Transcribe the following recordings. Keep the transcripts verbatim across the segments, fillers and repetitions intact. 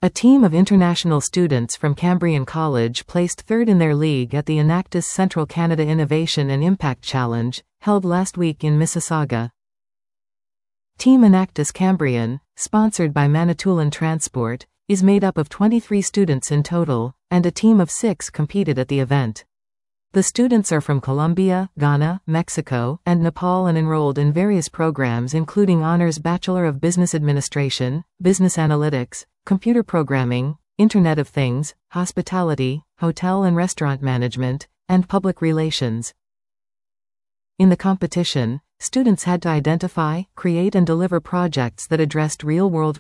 A team of international students from Cambrian College placed third in their league at the Enactus Central Canada Innovation and Impact Challenge, held last week in Mississauga. Team Enactus Cambrian, sponsored by Manitoulin Transport, is made up of twenty-three students in total, and a team of six competed at the event. The students are from Colombia, Ghana, Mexico, and Nepal and enrolled in various programs including Honors Bachelor of Business Administration, Business Analytics, Computer Programming, Internet of Things, Hospitality, Hotel and Restaurant Management, and Public Relations. In the competition, students had to identify, create and deliver projects that addressed real-world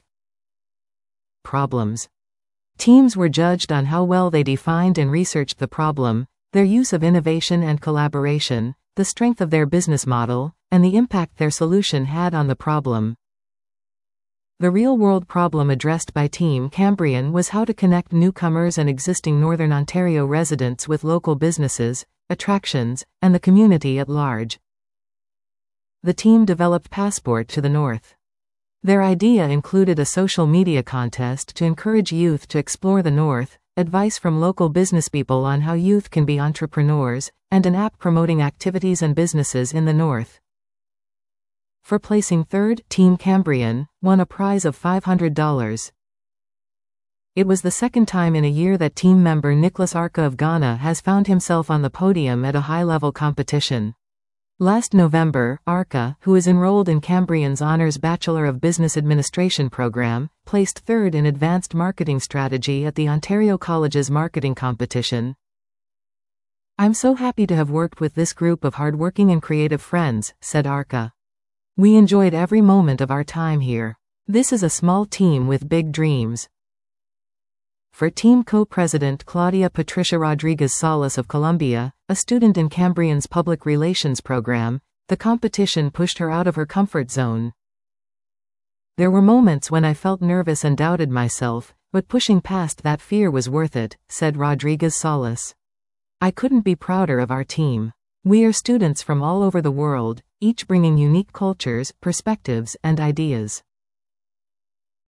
problems. Teams were judged on how well they defined and researched the problem, their use of innovation and collaboration, the strength of their business model, and the impact their solution had on the problem. The real-world problem addressed by Team Cambrian was how to connect newcomers and existing Northern Ontario residents with local businesses, attractions, and the community at large. The team developed Passport to the North. Their idea included a social media contest to encourage youth to explore the North, advice from local businesspeople on how youth can be entrepreneurs, and an app promoting activities and businesses in the North. For placing third, Team Cambrian won a prize of five hundred dollars. It was the second time in a year that team member Nicholas Arca of Ghana has found himself on the podium at a high-level competition. Last November, Arca, who is enrolled in Cambrian's Honors Bachelor of Business Administration program, placed third in Advanced Marketing Strategy at the Ontario College's marketing competition. "I'm so happy to have worked with this group of hardworking and creative friends," said Arca. "We enjoyed every moment of our time here. This is a small team with big dreams." For team co-president Claudia Patricia Rodriguez Salas of Colombia, a student in Cambrian's public relations program, the competition pushed her out of her comfort zone. "There were moments when I felt nervous and doubted myself, but pushing past that fear was worth it," said Rodriguez Salas. "I couldn't be prouder of our team. We are students from all over the world, each bringing unique cultures, perspectives, and ideas.